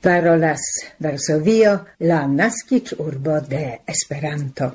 Parolas Varsovio, la naskiĝurbo de Esperanto.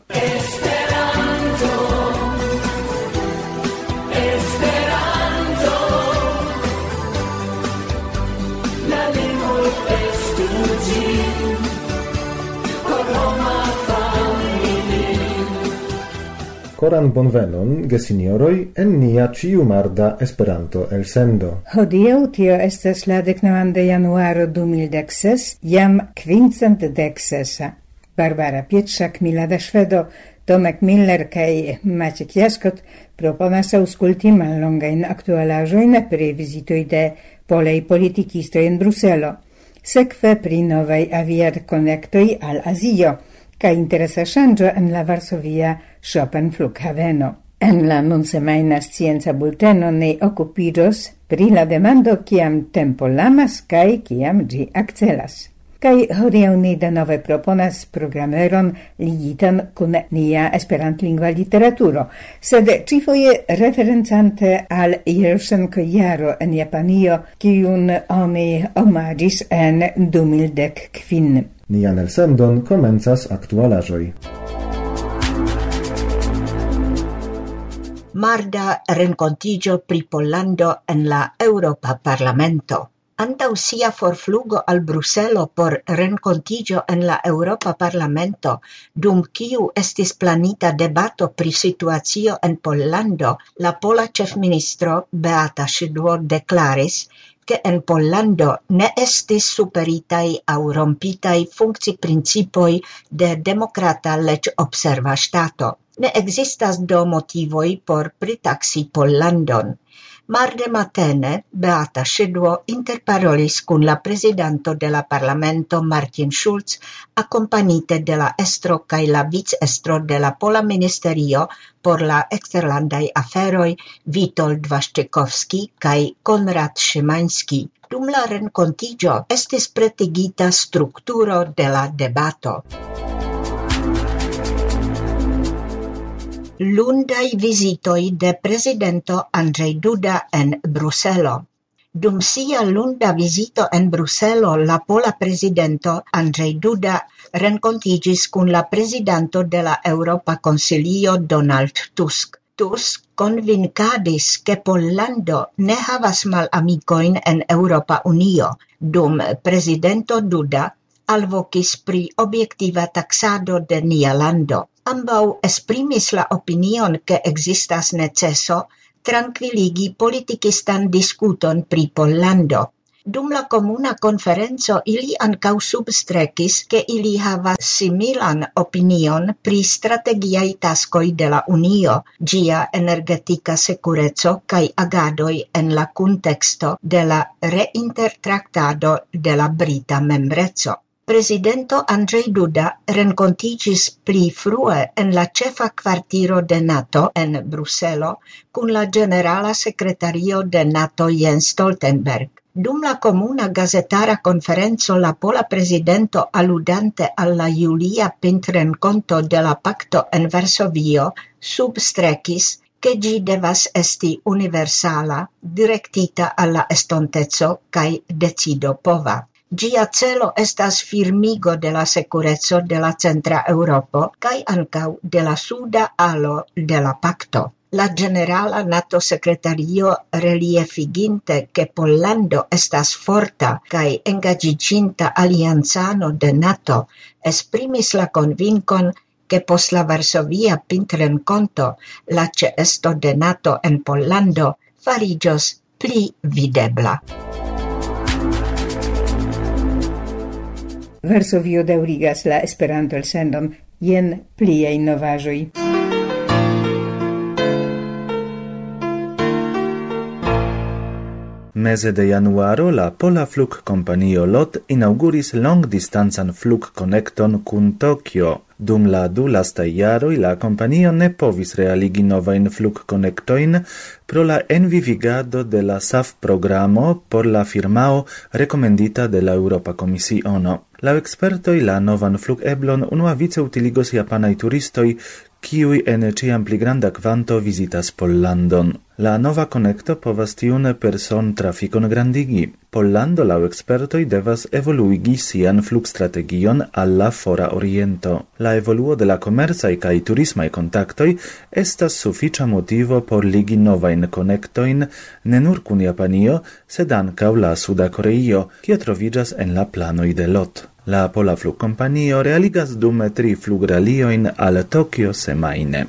Koran bonvenon, gesinjoroj, en nia ĉiumarda Esperanto elsendo. Hodiaŭ tio estas la 19 de januaro 2016, jam 516. Barbara Pietrzak, Milada Szwedo, Tomek Miller kaj Maciek Jaskot proponas aŭskulti mallongajn aktualaĵojn pri vizitoj de polaj politikistoj en Bruselo, sekve pri novaj aviadkonektoj al Azio, kaj interesa ŝanĝo en la Varsovia Chopin-flughaveno. En la nunsemajna scienca bulteno ni okupiĝos pri la demando kiam tempo lamas kaj kiam ĝi akcelas. Kaj hodiaŭ ni denove proponas programeron ligitan kun nia esperantlingva literaturo, sed ĉifoje referencante al Jelŝenko-jaro en Japanio, kiun oni omaĝis en 2015. Nian elsendon komencas aktualaĵoj. Marda renkontiĝo pri Pollando en la Eŭropa Parlamento. Antaŭ sia forflugo al Bruselo por renkontiĝo en la Eŭropa Parlamento, dum kiu estis planita debato pri situacio en Pollando, la pola ĉefministro Beata Szydło deklaris, ke en Pollando ne estis superitaj aŭ rompitaj funkciprincipoj de demokrata leĝobserva ŝtato. Ne ekzistas do motivoj por pritaksi Pollandon. Marde matene Beata Szydło interparolis kun la prezidanto de la parlamento Martin Schulz, akompanite de la estro kaj la vicestro de la Pola Ministerio por la eksterlandaj aferoj Witold Waszczykowski kaj Konrad Szymański. Dum la renkontiĝo estis pretigita strukturo de la debato. Lundaj vizitoj de prezidento Andrzej Duda en Bruselo. Dum sia lunda vizito en Bruselo, la pola prezidento Andrzej Duda renkontiĝis kun la prezidanto de la Eŭropa Konsilio Donald Tusk. Tusk konvinkadis, ke Pollando ne havas malamikojn en Eŭropa Unio, dum prezidento Duda alvokis pri objektiva taksado de nia lando. Ambaŭ esprimis la opinion, ke ekzistas neceso trankviligi politikistan diskuton pri Pollando. Dum la komuna konferenco ili ankaŭ substrekis, ke ili havas similan opinion pri strategiaj taskoj de la Unio, ĝia energetika sekureco kaj agadoj en la kunteksto de la reintertraktado de la brita membreco. Presidento Andrzej Duda renkontiĝis pli frue en la ĉefa kvartiro de NATO en Bruselo kun la ĝenerala sekretario de NATO Jens Stoltenberg. Dum la komuna gazetara konferenco la pola prezidento aludante al la julia pintrenkonto de la pakto en Varsovio substrekis, ke ĝi devas esti universala, direktita al la estonteco kaj decidopova. Ĝia celo estas firmigo de la sekureco de la centra Eŭropo kaj ankaŭ de la suda alo de la pakto. La ĝenerala NATO-sekretario reliefiginte, ke Pollando estas forta kaj engaĝiĝinta aliancano de NATO, esprimis la konvinkon, ke post la Varsovia pintrenkonto la ĉeesto de NATO en Pollando fariĝos pli videbla. Varsovio daŭrigas la Esperanto-elsendon, jen pliaj novaĵoj. Meze de januaro la pola flugkompanio LOT inauguris longdistancan flugkonekton kun Tokio. Dum la du lastaj jaroj la kompanio ne povis realigi novajn flugkonektojn pro la envivigado de la SAF-programo por la firmao rekomendita de la Eŭropa Komisiono. Laŭ ekspertoj la novan flugeblon unuavice utiligos japanaj turistoj, kiuj en ciam pli granda kvanto visitas Pollandon. La nova connecto povas tiun person trafikon grandigi. Pollando laŭ expertoj devas evoluigi sian flugstrategion al la fora oriento. La evoluo de la komercaj kaj turismaj kontaktoj estas sufiĉa motivo por ligi novajn konektojn ne nur kun Japanio, sed ankaŭ la Suda Koreio, kio troviĝas en la planoj de LOT. La Pola Flugkompanio realigas dume 3 flugraliojn al Tokio semajne.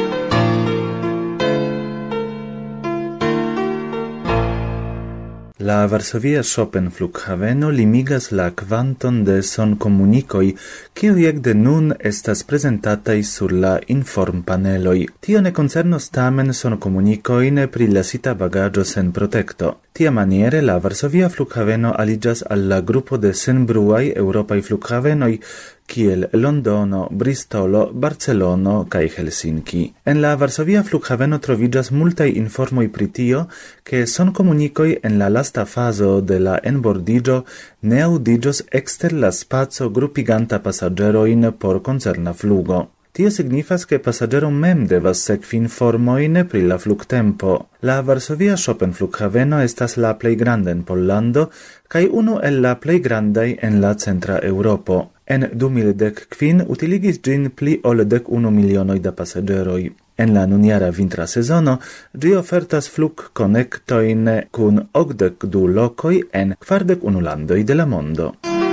La Varsovia Chopin flughaveno limigas la kvanton de sonkomunikoj, kiuj ekde nun estas prezentataj sur la informpaneloj. Tio ne koncernos tamen sonkomunikojn pri lasita bagaĝo sen protekto. Tiamaniere la Varsovia flughaveno aliĝas al la grupo de senbruaj eŭropaj flughavenoj, kiel Londono, Bristolo, Barcelono kaj Helsinki. En la Varsovia flughaveno troviĝas multaj informoj pri tio, ke sonkomunikoj en la lasta fazo de la enbordiĝo ne aŭdiĝos ekster la spaco grupiganta pasaĝerojn por koncerna flugo. Tio signifas, ke pasaĝero mem devas sekvi informojn pri la flugtempo. La Varsovia Chopin flughaveno estas la plej granda en Pollando kaj unu el la plej grandaj en la centra Eŭropo. En 2015 utiligis ĝin pli ol 11 milionoj da pasaĝeroj. En la nunjara vintra sezono ĝi ofertas flugkonektojn kun 82 lokoj en 41 landoj de la mondo.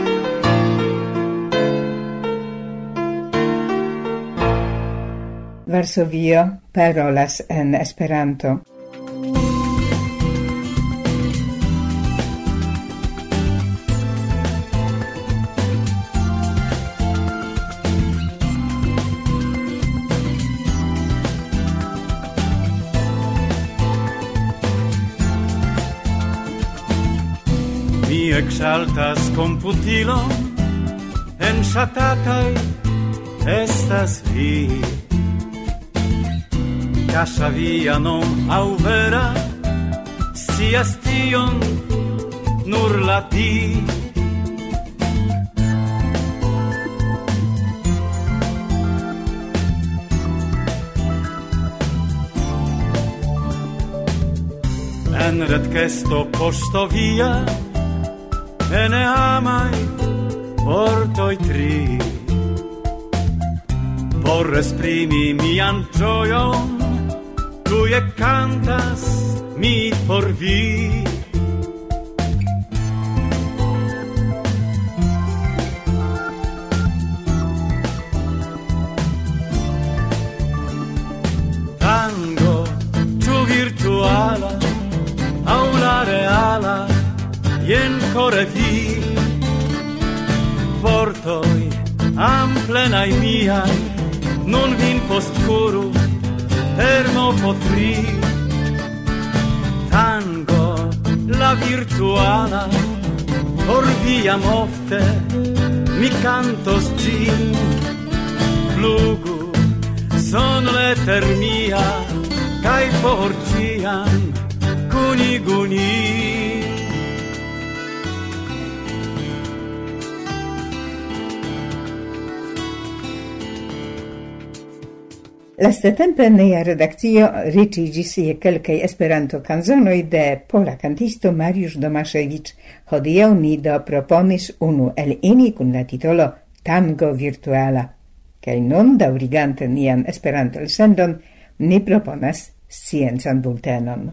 Varsovio parolas en Esperanto. Mi exaltas computilon, enŝatataj estas vi. Casa via non au vera, scias tion nur la ti. En retkesto posto via, ene amai vortoi 3. Por esprimi mian gioion, tuje cantas mi por vi. Tango, ĉu virtuala, aŭ la reala, jen core vi. Vortoj amplenaj miaj, nun vin postkuru, fermo potri. Tango, la virtuala, por viam ofte mi cantos ĝin. Flugu, son leter mia, kaj por ĉiam kunigu ni. Lastatempe nia redakcio riĉiĝis je kelkaj Esperanto-kanzonoj de pola kantisto Mariusz Domaszewicz. Hodiaŭ ni do proponis unu el ili kun la titolo Tango virtuala. Kaj nun, daŭrigante nian Esperanto-elsendon, ni proponas sciencan bultenon.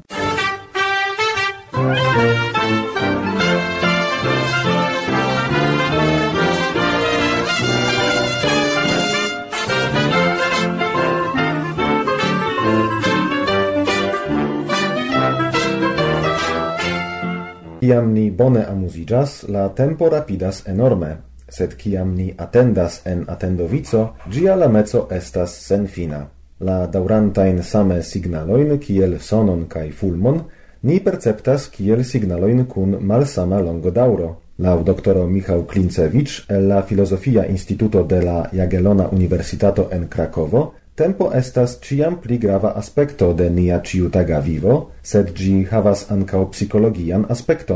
Kiam ni bone amuziĝas, la tempo rapidas enorme, sed kiam ni atendas en atendovico, ĝia lameco estas senfina. La daŭrantajn same signalojn kiel sonon kaj fulmon ni perceptas kiel signalojn kun malsama longodaŭro. Laŭ doktoro Michał Klincewicz el la Filozofia Instituto de la Jagiellona Universitato en Krakovo, tempo estas ciam pli grava aspekto de nia ĉiutaga vivo, sed ĝi havas ankaŭ psikologian aspekton.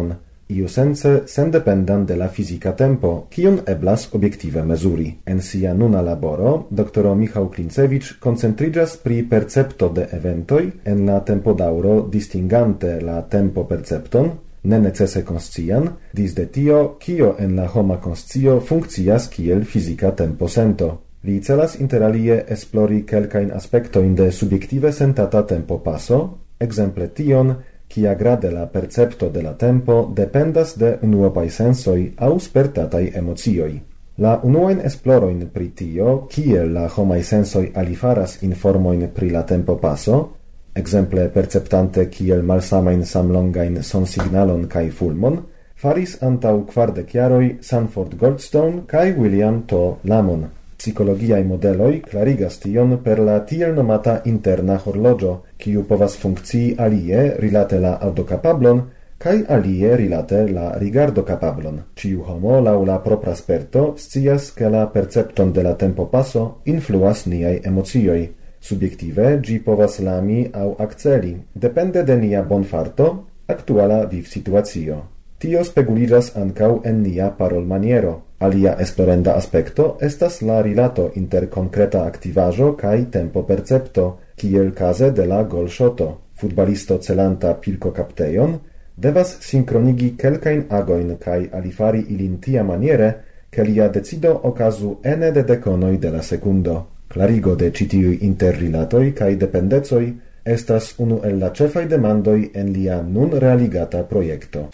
iusence sendependan de la fizika tempo, kiun eblas obiektive mezuri. En sia nuna laboro, dr. Michał Klincewicz koncentriĝas pri percepto de eventoj en la tempodaŭro distingante la tempo-percepton, ne necese konscian, disde tio, kio en la homa konscio funkcias kiel fizika tempo-sento. Li celas interalie esplori kelkajn aspektojn de subjektive sentata tempo-paso, exemple tion, kia grade la percepto de la tempo dependas de unuopaj sensoj aŭ spertataj emocioj. La unuajn esplorojn pri tio, kiel la homaj sensoj alifaras informojn pri la tempo-paso, exemple perceptante kiel malsamajn samlongajn sonsignalon kaj fulmon, faris antaŭ 40 jaroj Sanford Goldstone kaj William T. Lamon. Psikologiaj modeloj klarigas tion per la tiel nomata interna horloĝo, kiu povas funkcii alie rilate la aŭdokapablon kaj alie rilate la rigardokapablon. Ĉiu homo laŭ la propra sperto scias, ke la percepton de la tempopaso influas niaj emocioj. Subjektive ĝi povas lami aŭ akceli, depende de nia bonfarto, aktuala vivsituacio. Tio speguliĝas ankaŭ en nia parolmaniero. Alia esplorenda aspekto estas la rilato inter konkreta aktivaĵo kaj tempo-percepto, kiel kaze de la golŝoto. Futbalisto celanta pilkokaptejon devas sinkronigi kelkajn agojn kaj alifari ilin tiamaniere, ke lia decido okazu ene de dekonoj de la sekundo. Klarigo de ĉi tiuj interrilatoj kaj dependecoj estas unu el la ĉefaj demandoj en lia nun realigata projekto.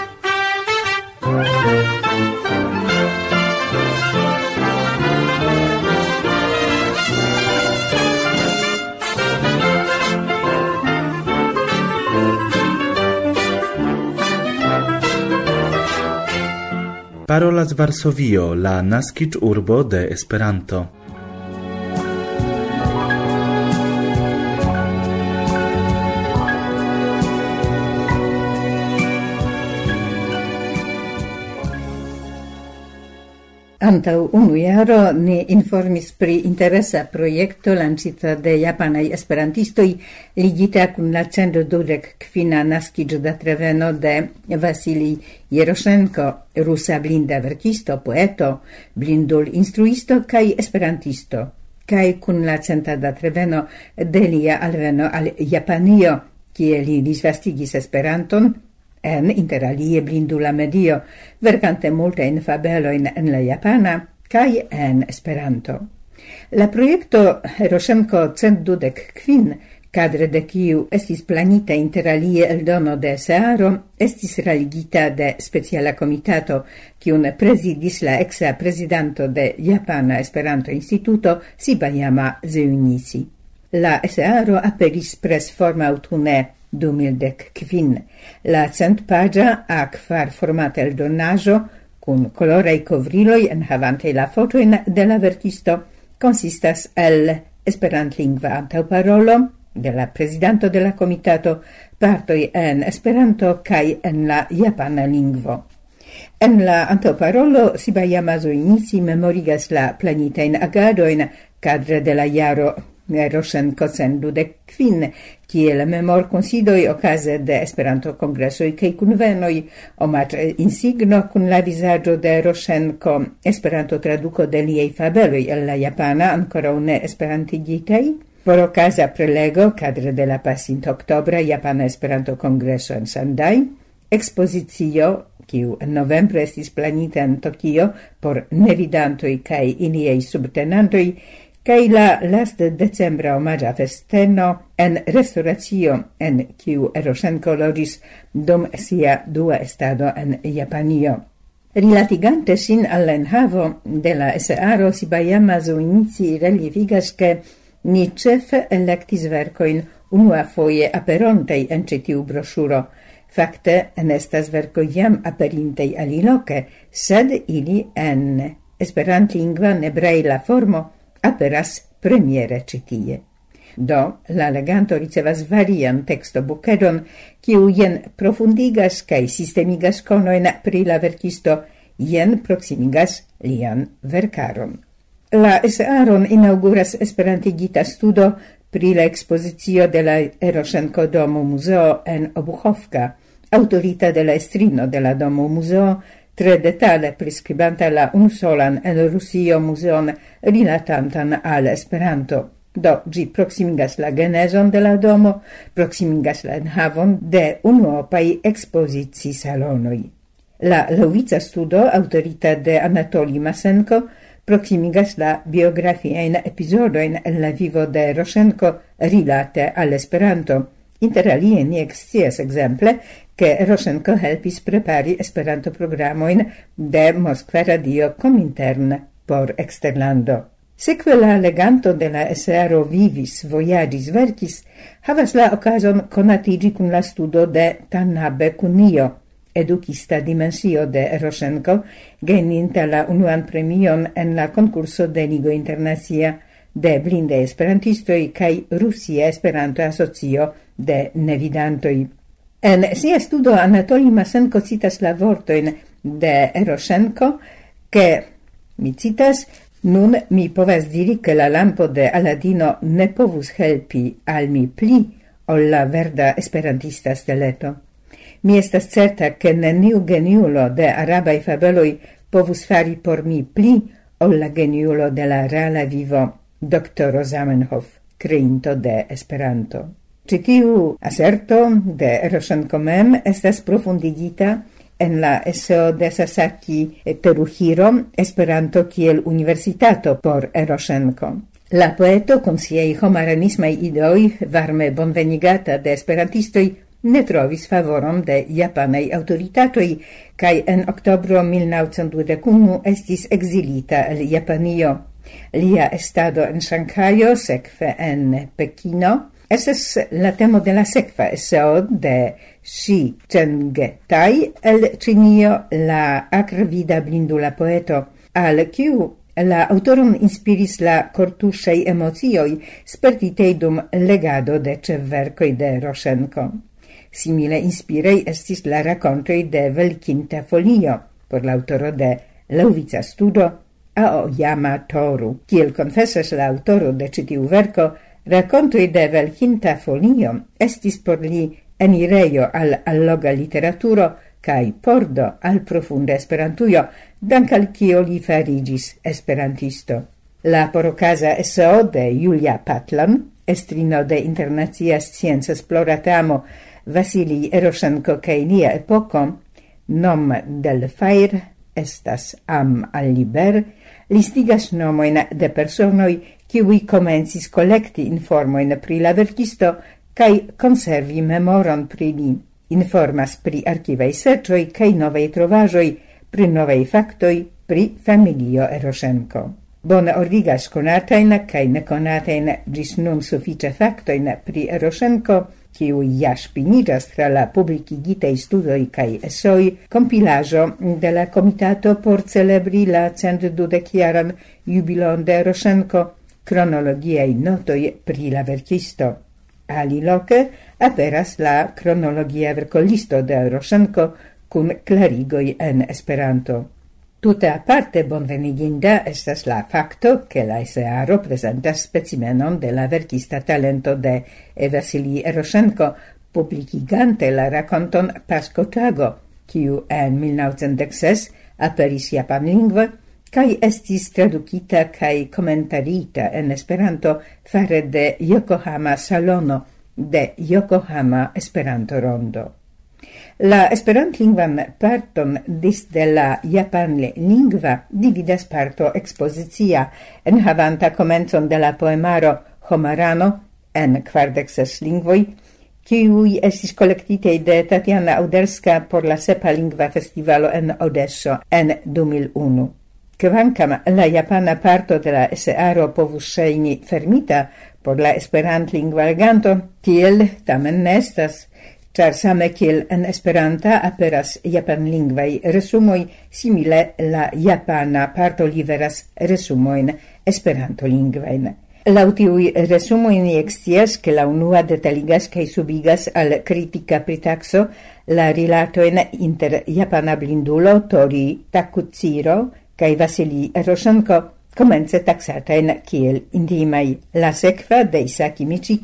Parolas Varsovio, la naskiĝurbo de Esperanto. Antaŭ unu jaro ni informis pri interesa projekto lancita de japanaj esperantistoj ligita kun la 125. naskiĝdatreveno de Vasilij Jeroŝenko, rusa blinda verkisto, poeto, blindul-instruisto kaj esperantisto, kaj kun la 100. de lia alveno al Japanio, kie li disvastigis Esperanton, en interalie blindula medio, verkante multajn fabelojn en la japana kaj en Esperanto. La projekto Jeroŝenko 125, kadre de kiu estis planita interalie eldono de Esearo, estis realigita de speciala komitato, kiun prezidis la eksa prezidanto de Japana Esperanto-Instituto Sibayama Zeunichi. La Esearo aperis presforma aŭtune 2015. La 100-paĝa A4 formata eldonaĵo kun koloraj kovriloj enhavante la fotojn de la verkisto konsistas el esperantlingva antaŭparolo de la prezidanto de la komitato, partoj en Esperanto kaj en la japana lingvo. En la antaŭparolo Sibayama Zeunichi memorigas la planitajn agadojn kadre de la jaro Jeroŝenko 125, kiel memorkonsidoj okaze de Esperanto-kongresoj kaj kunvenoj, omaĝ-insigno kun la vizaĝo de Jeroŝenko, Esperanto-traduko de liaj fabeloj el la japana ankoraŭ ne esperantigitaj, por okaza prelego kadre de la pasintoktobra Japana Esperanto-kongreso en Sendai, ekspozicio, kiu en novembre estis planita en Tokio por nevidantoj kaj iliaj subtenantoj, kaj la last decembra omaĝa festeno en restoracio en kiu Jeroŝenko loĝis dum sia dua estado en Japanio. Rilatigante sin al la enhavo de la Esearo, Sibayama Zeunichi relivigas, ke ni ĉefe elektis verkojn unuafoje aperontaj en ĉi tiu broŝuro. Fakte enestas verkoj jam aperintaj aliloke, sed ili en esperantlingva nebraila formo aperas premiere ĉi tie. Do, la leganto ricevas varian tekstobukedon, kiu jen profundigas kaj sistemigas konojn pri la verkisto, jen proksimigas lian verkaron. La Esearon inauguras esperantigita studo pri la ekspozicio de la Jeroŝenko-domo muzeo en Obuĥovka, autorita de la estrino de la domo museo, tre detale prescribanta la unsolan en Rusio museon rilatantan al Esperanto. Do, gi proximigas la geneson de la domo, proximigas la enhavon de unuopai exposizi salonoi. La Lewica studo, autorita de Anatoli Masenko, proximigas la biografiain episodoin en la vivo de Roshenko rilate al Esperanto. Inter alie ni excias exemple che Roshenko helpis prepari Esperanto programoin de Moskva Radio Comintern por exterlando. Seque la leganto de la SRO vivis, voyagis, verkis, havas la occasion conatigi cun la studo de Tanabe Kunio, edukista dimensio de Roshenko, geninta la unuan premion en la concurso de Ligo Internacia de blinde esperantistoi kai Rusia Esperanto Asocio de nevidantoi. En sia studo Anatoli Masenko citas la vortoin de Roshenko, che, mi citas, nun mi povas diri che la lampo de Aladino ne povus helpi al mi pli ol la verda esperantista steleto. Mi estas certa che neniu geniulo de arabai fabeloi povus fari por mi pli ol la geniulo de la reala vivo, Dr. Zamenhof, creinto de Esperanto. Citiu aserto de Roshenko mem estas profundigita en la eseo de Sasaki Teruhiro, Esperanto kiel universitato por Roshenko. La poeto con siei homaranismai ideoi varme bonvenigata de esperantistoi ne trovis favoron de japanei autoritatoi, kai en oktobro 1921 estis exilita el Japanio. Lia estado en Shanghai, sekve en Pekino, esas la temo de la sekva eseo de Shi Cheng-tai el Cinio, la acrevida blindula poeto, al kiu la autoron inspiris la cortuŝaj emocioj spertitej dum legado de ĉefverkoj de Roshenko. Simile inspirei estis la racontoi de Velkinta folio, por l'autoro de Lewica studo, Aoyama Toru. Kiel confessas la autoro de citiu verco, racontoi de Velkinta folio estis por li enirejo al alloga literaturo kai pordo al profunda esperantujo, dank al kio li farigis esperantisto. La porocasa eseo de Julia Patlan, estrino de Internacia Scienza Esploratamo Vasili Roshenko kai lia epoko, nom del fair estas am al liber, listigas nomoin de personoi kiui comencis collecti informoin pri la verkisto kai conservi memoron pri li. Informas pri archivei sercioi kai novei trovajoi, pri novei factoi, pri familio Roshenko. Bone ordigas conatain kai neconatain gis nun suffice factoin pri Roshenko, kiu ja spinigas tra la publicigitei studoi kai esoi, compilajo de la Comitato por celebri la 120-jaran jubilon de Roshenko, cronologiei notoi pri la verkisto. Aliloke aperas la cronologia verkolisto de Roshenko kun clarigoi en Esperanto. Tute aparte bonveniginda estas la facto che la SRO presentas specimenon de la verkista talento de Vasili Roshenko, publicigante la raconton Paskotago, kiu en 1916 aperis japanlingve, kai estis tradukita kai komentarita en Esperanto fare de Yokohama Salono de Yokohama Esperanto Rondo. La esperantlingvan parton disde la japanlingva dividas parto expozicia, enhavanta komencon de la poemaro Homarano en 46 lingvoj, kiuj estis kolektitej de Tatiana Auderska por la sepa lingva festivalo en Odesso en 2001. Kvankam la japana parto de la SRO povus ŝajni fermita por la esperantlingva leganto, tiel tamen ne estas, char same kiel en Esperanta aperas japanlingvaj resumoj, simile la japana parto liveras resumoin esperantolingvajn. Laŭ tiuj resumoj ni ekscias, ke la unua detaligas kaj subigas al kritika pritaxo la rilatojn inter japana blindulo Tori Takutsiro kaj Vasili Roshenko, komence taxatajn kiel intimaj. La sekva de Isaki Michiko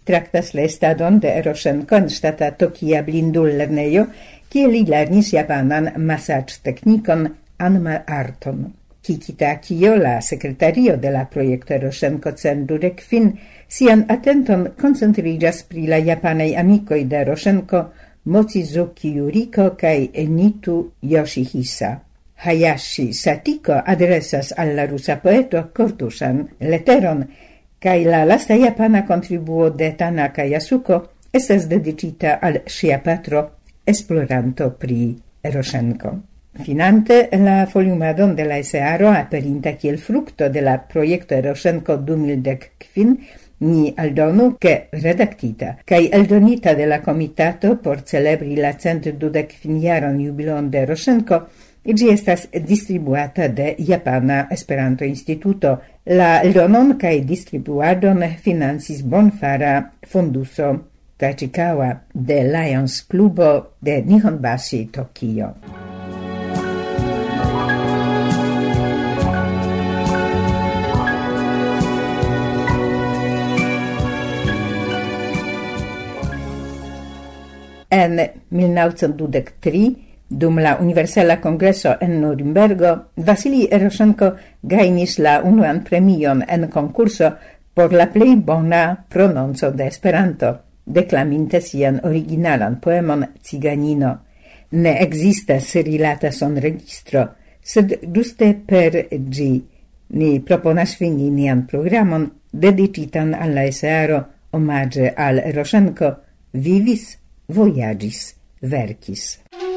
traktas la estadon de Eroshenko en ŝtata Tokia blindul-lernejo, kie li lernis japanan masaĝ-teknikon anma-arton. Kikitakio, la sekretario de la projekto Eroshenko Cendurek-fin, sian atenton koncentriĝas pri la japanaj amikoj de Eroshenko, Mochizuki Yuriko kaj Enitu Yoshihisa. Hayashi Satiko adresas al la rusa poeto kortuŝan leteron, kaj la lasta japana kontribuo de Tanaka Yasuko estas dediĉita al ŝia patro, esploranto pri Eroshenko. Finante la foliumadon de la esearo aperinta kiel frukto de la projekto Eroshenko 2015, ni aldonu che redaktita kaj eldonita de la komitato por celebri la 125-jaron jubilon de Eroshenko, ĝi estas distribuata de Japana Esperanto-Instituto. La eldonon kaj distribuadon financis bonfara fonduso Tachikawa de Lions Klubo de Nihonbashi, Tokio. En 1923, dum la Universala Kongreso en Norimbergo, Vasili Eroshenko gajnis la unuan premion en konkurso por la plej bona prononco de Esperanto, deklaminte sian originalan poemon Ciganino. Ne ekzistas rilata sonregistro, sed ĝuste per ĝi ni proponas fini nian programon dediĉitan al la esearo omaĝe al Eroshenko, vivis, vojaĝis, verkis.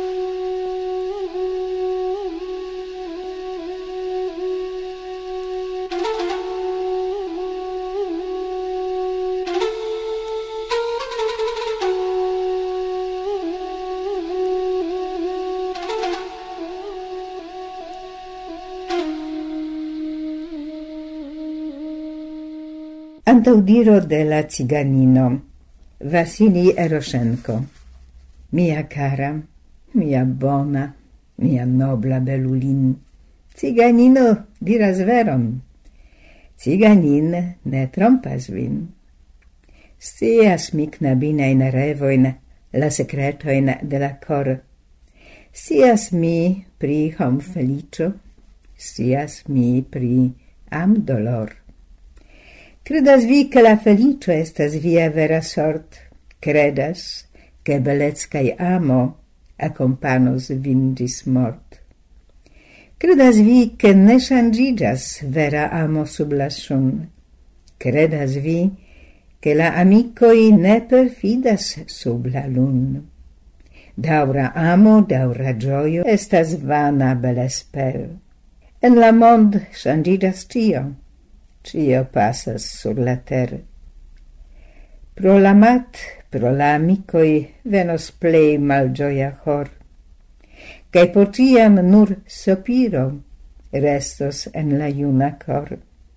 Antaŭdiro de la ciganino. Vasili Eroshenko. Mia cara, mia bona, mia nobla belulin. Ciganino diras veron. Ciganin ne trompas vin. Scias mi knabinajn revojn, la sekretojn de la kor. Scias mi pri homfeliĉo, scias mi pri amdolor. Credas vi che la felicio estas via vera sort? Credas che belez kai amo accompanos vin gis mort? Credas vi che ne ŝanĝiĝas vera amo sub la sun? Credas vi che la amikoj ne perfidas sub la lun? Daŭra amo, daŭra ĝojo estas vana belespero. En la mond ŝanĝiĝas ĉio. Cio passas sur la terre. Pro la mat, pro la amicoi venos plei malgioia hor. Cae por ciam nur sopiro restos en la iuna cor.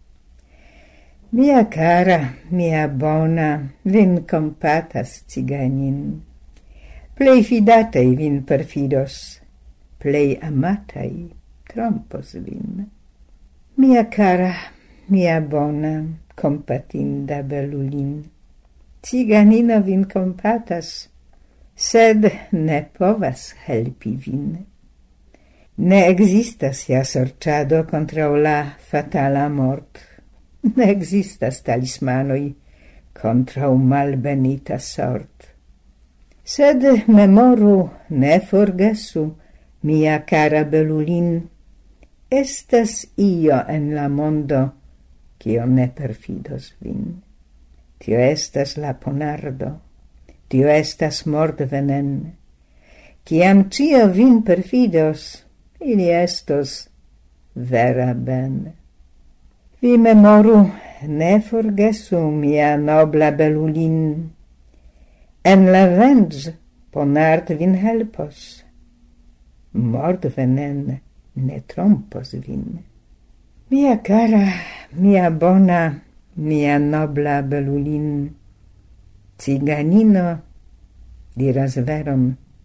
Mia cara, mia bona, vin compatas ciganin. Plei fidatei vin perfidos, plei amatai trompos vin. Mia cara, mia bona, compatinda belulin. Ciganino vin compatas, sed ne povas helpi vin. Ne existas ja sorĉado kontraŭ la fatala mort. Ne existas talismanoj kontraŭ malbenita sort. Sed memoru, ne forgesu, mia cara belulin, estas io en la mondo kio ne perfidos vin. Tio estas la ponardo, tio estas mordvenen. Kiam cio vin perfidos, ili estos vera ben. Vi memoru, ne forgesu, mia nobla belulin. En la venĝ ponard vin helpos. Mordvenen ne trompos vin. Mia cara, mia bona, mia nobla belulin, ciganino diras veron.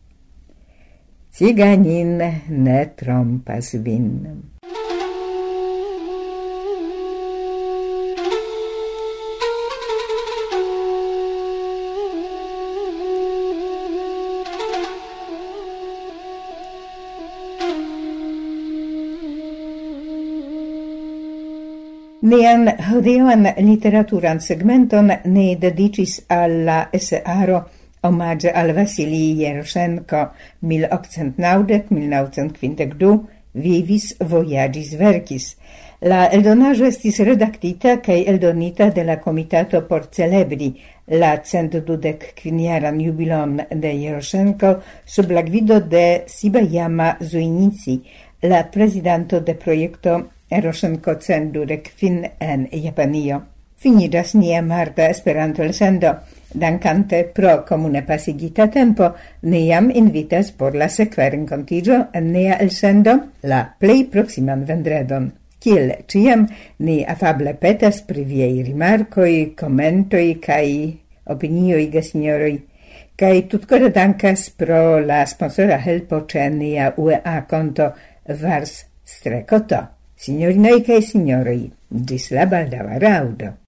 Ciganin ne trompas vin. Nian hodiaŭan literaturan segmenton ne dediĉis al la esearo omaĝe al Vasilij Jeroŝenko 1890-1952 vivis, vojaĝis, verkis. La eldonaĵo estis redaktita kaj eldonita de la Komitato por celebri la 125-jaran jubilon de Jeroŝenko sub la gvido de Sibayama Zuinici, la prezidanto de projekto Jeroŝenko 125 en Japanio. Finiĝas nia marta Esperanto-elsendo. Dankante pro komune pasigita tempo, ni jam invitas por la sekva renkontiĝo en nia elsendo la plej proksiman vendredon. Kiel ĉiam, ni afable petas pri viaj rimarkoj, komentoj kaj opinioj, gesinjoroj. Kaj tutkore dankas pro la sponsora helpo ĉe nia UEA konto Vars Strekoto. Signorinoj kaj signoroj, ĝis la baldaŭa raŭdo.